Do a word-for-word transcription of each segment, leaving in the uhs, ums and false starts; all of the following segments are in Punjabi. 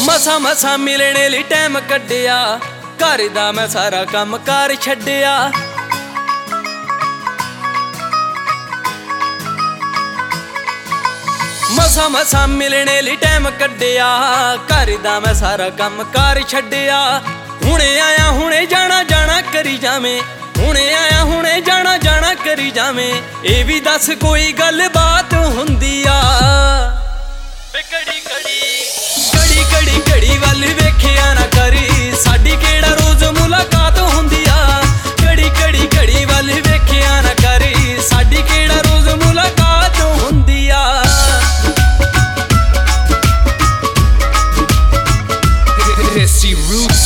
ਮਸਾਂ ਮਸਾਂ ਮਿਲਣੇ ਲਈ ਟਾਈਮ ਕੱਢਿਆ, ਘਰ ਦਾ ਮੈਂ ਸਾਰਾ ਕੰਮ ਕਾਰ ਛੱਡਿਆ। ਮਸਾਂ ਮਸਾਂ ਮਿਲਣੇ ਲਈ ਟਾਈਮ ਕੱਢਿਆ, ਘਰ ਦਾ ਮੈਂ ਸਾਰਾ ਕੰਮ ਕਾਰ ਛੱਡਿਆ। ਹੁਣੇ ਆਇਆ ਹੁਣੇ ਜਾਣਾ ਜਾਣਾ ਕਰੀ ਜਾਵੇਂ, ਹੁਣੇ ਆਇਆ ਹੁਣੇ ਜਾਣਾ ਜਾਣਾ ਕਰੀ ਜਾਵੇਂ। ਇਹ ਵੀ ਦੱਸ ਕੋਈ ਗੱਲ ਬਾਤ ਹੁੰਦੀ ਆ ਵੇ ਘੜੀ ਘੜੀ ਘੜੀ ਘੜੀ ਘੜੀ ਵੱਲ ਵੇਖਿਆ ਨਾ ਕਰੀ, ਸਾਡੀ ਕਿਹੜਾ ਰੋਜ਼ ਮੁਲਾਕਾਤ ਹੁੰਦੀ ਆ। ਘੜੀ ਘੜੀ ਘੜੀ ਵੱਲ ਵੇਖਿਆ ਨਾ ਕਰੀ, ਸਾਡੀ ਕਿਹੜਾ ਰੋਜ਼ ਮੁਲਾਕਾਤ ਹੁੰਦੀ ਆ। Desi Roots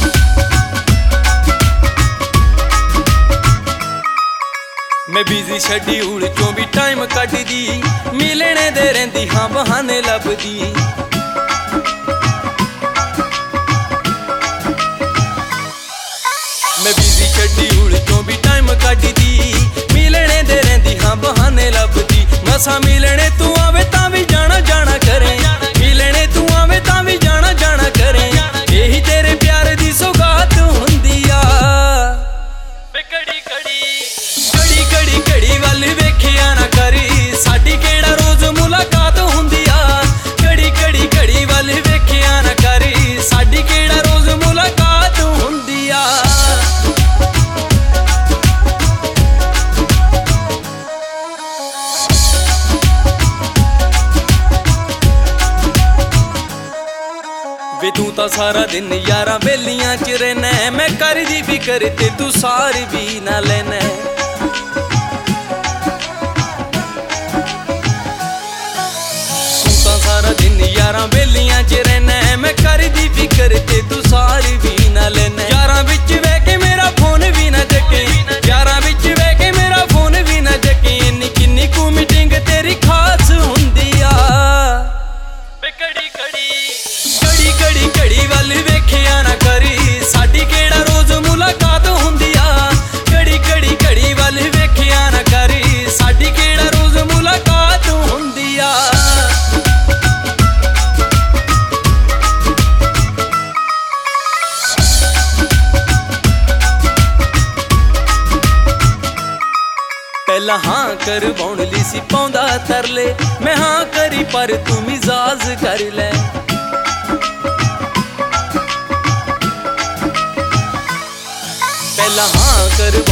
ਮੈਂ ਬਿਜ਼ੀ ਸ਼ੈਡਿਊਲ ਚੋਂ ਵੀ ਟਾਈਮ ਕੱਢਦੀ, ਮਿਲਣੇ ਦੇ ਰਹਿੰਦੀ ਹਾਂ ਬਹਾਨੇ ਲੱਭਦੀ। ਮੈਂ ਬਿਜ਼ੀ ਸ਼ੈਡਿਊਲ ਚੋਂ ਵੀ ਟਾਈਮ ਕੱਢਦੀ, ਮਿਲਣੇ ਦੇ ਰਹਿੰਦੀ ਹਾਂ ਬਹਾਨੇ ਲੱਭਦੀ। ਮਸਾਂ ਮਿਲਣੇ ਤੂੰ ਆਵੇ ਤਾਂ ਵੀ ਜਾਣਾ ਜਾਣਾ ਕਰੇ, ਮਿਲਣੇ ਤੂੰ ਆਵੇ ਤਾਂ ਵੀ ਜਾਣਾ ਜਾਣਾ ਕਰੇ। ਇਹੀ ਤੇਰੇ ਪਿਆਰ ਦੀ ਸੌਗਾਤ ਹੁੰਦੀ ਆ ਵੇ ਘੜੀ ਘੜੀ ਘੜੀ ਘੜੀ ਘੜੀ ਵੱਲ ਵੇਖਿਆ ਨਾ ਕਰੀ, ਸਾਡੀ ਕਿਹੜਾ ਰੋਜ਼ ਮੁਲਾਕਾਤ ਹੁੰਦੀ ਆ। ਘੜੀ ਘੜੀ ਘੜੀ ਵੱਲ ਵੇਖਿਆ ਨਾ ਕਰੀ, ਸਾਡੀ ਕਿਹੜਾ ਰੋਜ਼ ਮੁਲਾਕਾਤ ਹੁੰਦੀ ਆ। ਵੇ ਤੂੰ ਤਾਂ ਸਾਰਾ ਦਿਨ ਯਾਰਾਂ ਬੇਲੀਆਂ ਚ ਰਹਿਣਾ, ਮੈਂ ਕਰਦੀ ਫਿਕਰ ਤੇ ਤੂੰ ਸਾਰ ਵੀ ਨਾ ਲੈਣਾ। ਤੂੰ ਤਾਂ ਸਾਰਾ ਦਿਨ ਯਾਰਾਂ ਬੇਲੀਆਂ ਚ ਰਹਿਣਾ, ਮੈਂ ਕਰਦੀ ਫਿਕਰ ਤੇ ਤੂੰ ਸਾਰ ਵੀ ਨਾ ਲੈਣਾ। ਯਾਰਾਂ ਵਿੱਚ ਬਹਿ ਕੇ ਮੇਰਾ ਫੋਨ ਵੀ ਨਾ ਚੱਕੇ, ਯਾਰਾਂ ਵਿੱਚ ਬਹਿ ਕੇ ਮੇਰਾ ਫੋਨ ਵੀ ਨਾ ਚੱਕੇ। ਇੰਨੀ ਕਿੰਨੀ ਕੁ ਮੀਟਿੰਗ ਤੇਰੀ ਖਾਸ ਹੁੰਦੀ ਆ ਵੇ ਘੜੀ ਘੜੀ ਘੜੀ ਘੜੀ ਘੜੀ ਵੱਲ ਵੇਖਿਆ ਨਾ ਕਰੀ, ਸਾਡੀ ਕਿਹੜਾ ਰੋਜ਼ ਮੁਲਾਕਾਤ ਹੁੰਦੀ ਆ। ਘੜੀ ਘੜੀ ਘੜੀ ਵੱਲ ਵੇਖਿਆ ਨਾ ਕਰੀ, ਸਾਡੀ ਕਿਹੜਾ ਰੋਜ਼ ਮੁਲਾਕਾਤ ਹੁੰਦੀ ਆ। ਪਹਿਲਾਂ ਹਾਂ ਕਰਵਾਉਣ ਲਈ ਸੀ ਪਾਉਂਦਾ ਤਰਲੇ, ਮੈਂ ਹਾਂ ਕਰੀ ਪਰ ਤੂੰ ਮਿਜ਼ਾਜ ਕਰ ਲੈ। ਪਹਿਲਾਂ ਹਾਂ ਕਰ